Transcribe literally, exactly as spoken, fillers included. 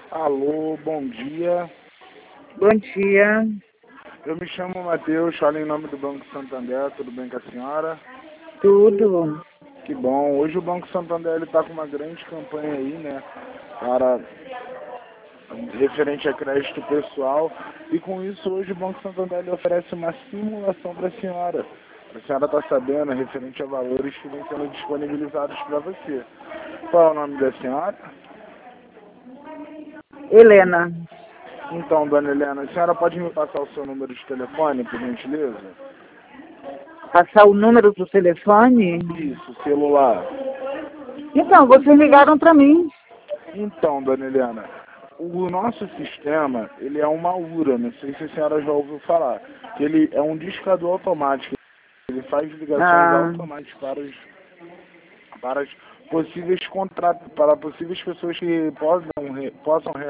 Alô, bom dia. Bom dia. Eu me chamo Matheus, falo em nome do Banco Santander, tudo bem com a senhora? Tudo. Que bom. Hoje o Banco Santander está com uma grande campanha aí, né, para referente a crédito pessoal, e com isso hoje o Banco Santander ele oferece uma simulação para a senhora. A senhora está sabendo, referente a valores que vêm sendo disponibilizados para você. Qual é o nome da senhora? Helena. Então, dona Helena, a senhora pode me passar o seu número de telefone, por gentileza? Passar o número do telefone? Isso, celular. Então, vocês ligaram para mim. Então, dona Helena, o nosso sistema, ele é uma U R A, não sei se a senhora já ouviu falar, que ele é um discador automático, ele faz ligações Ah. automáticas para os, para os possíveis contratos, para possíveis pessoas que possam, possam